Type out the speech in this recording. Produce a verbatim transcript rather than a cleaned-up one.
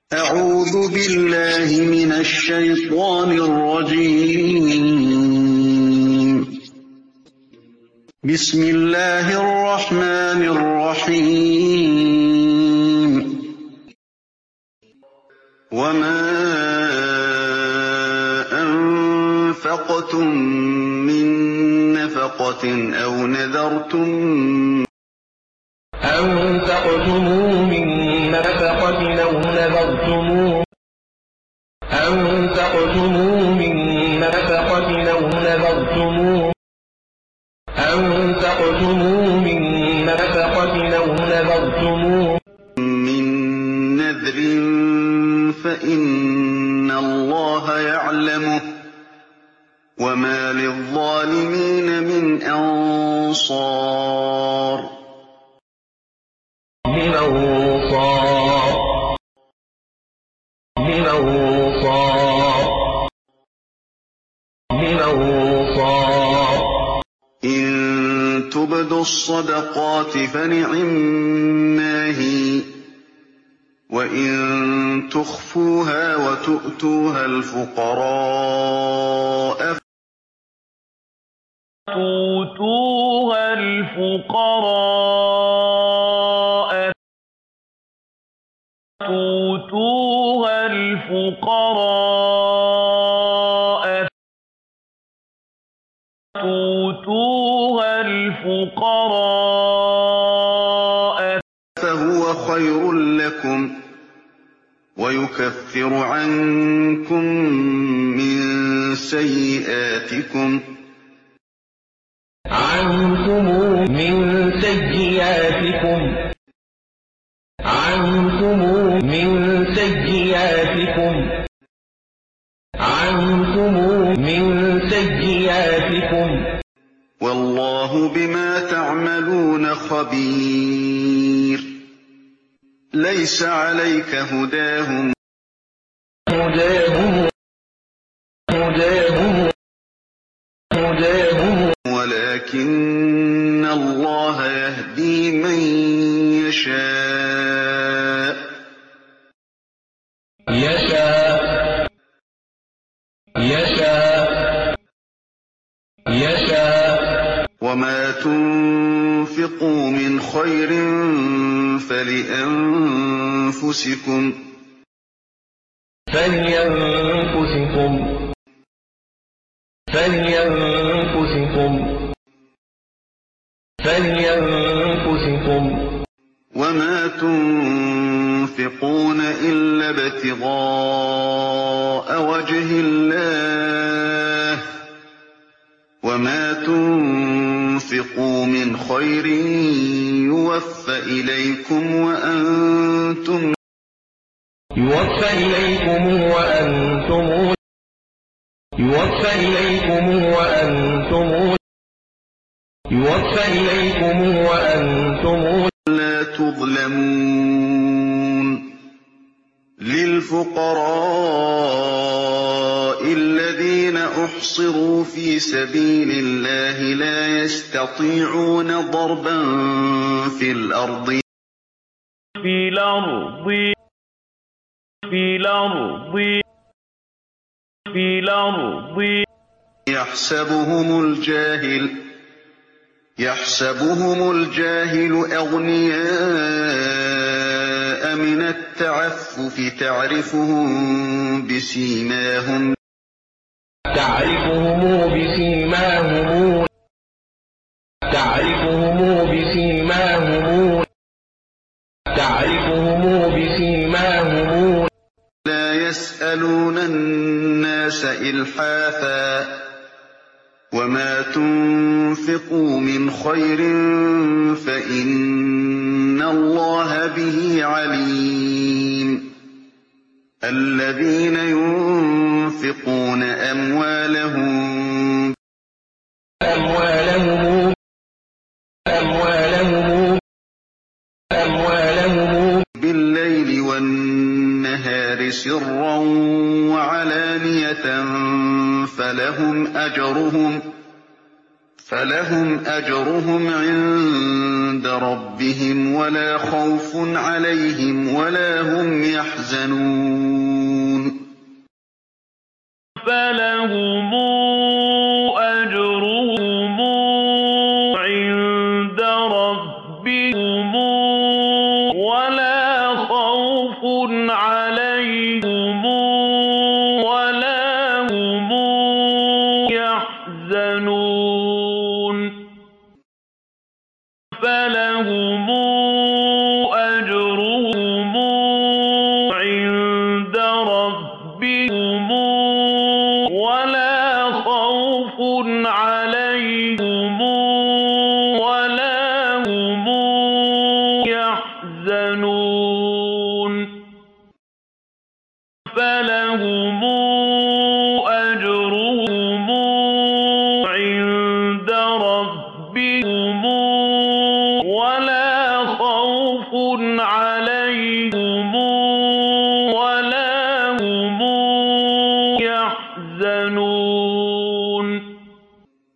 أعوذ بالله من الشيطان الرجيم. بسم الله الرحمن الرحيم. وما أنفقتم من نفقة أو نذرتم أنفقتم من نفقة أو نذرتم أنفقتم من نفقة أو نذرتم أنفقتم من نفقة أو نذرتم من نذر فإن الله يعلمه وما للظالمين من أنصار من أنصار من أنصار من أنصار إن تبدوا الصدقات فنعما هي وإن تخفوها وتؤتوها الفقراء تؤتوها الفقراء تؤتوها الفقراء تؤتوها الفقراء فهو خير لكم ويكفر عنكم من سيئاتكم عنكم من سيئاتكم عنكم من سيئاتكم عنكم من سيئاتكم والله بما تعملون خبير. ليس عليك هداهم هداهم هداهم هداهم ولكن الله يهدي من يشاء يشاء يشاء يشاء وما تنفقوا من خير فلأنفسكم فلينفسكم فلينفسكم فلينفسكم وما تنفقون إلا ابتغاء وجه الله وما تنفقوا من خير يوفى إليكم وأنتم يوفى إليكم وأنتم يوفى إليكم وأنتم يوفى إليكم وأنتم لا تظلمون. للفقراء الذين أحصروا في سبيل الله لا يستطيعون ضربا في الأرض في الأرض في الأرض في الأرض يحسبهم الجاهل يحسبهم الجاهل أغنياء من التعفف تعرفهم بسيماهم تعرفهم بسيماهم تعرفهم بسيماهم تعرفهم بسيماهم لا يسألون الناس إلحافا وما تنفقوا من خير فإن الله به عليم. الذين ينفقون أموالهم أموالهم أموالهم أموالهم بالليل والنهار سرا وعلانية فلهم أجرهم فلهم أجرهم عند عند ربهم ولا خوف عليهم ولا هم يحزنون فلهم أجرهم عند ربهم ولا خوف عليهم ولا هم يحزنون فلهم أجرهم عند ربهم ولا خوف عليهم ولا هم يحزنون فلهم أجرهم عند ربهم ولا خوف عليهم ولا هم يحزنون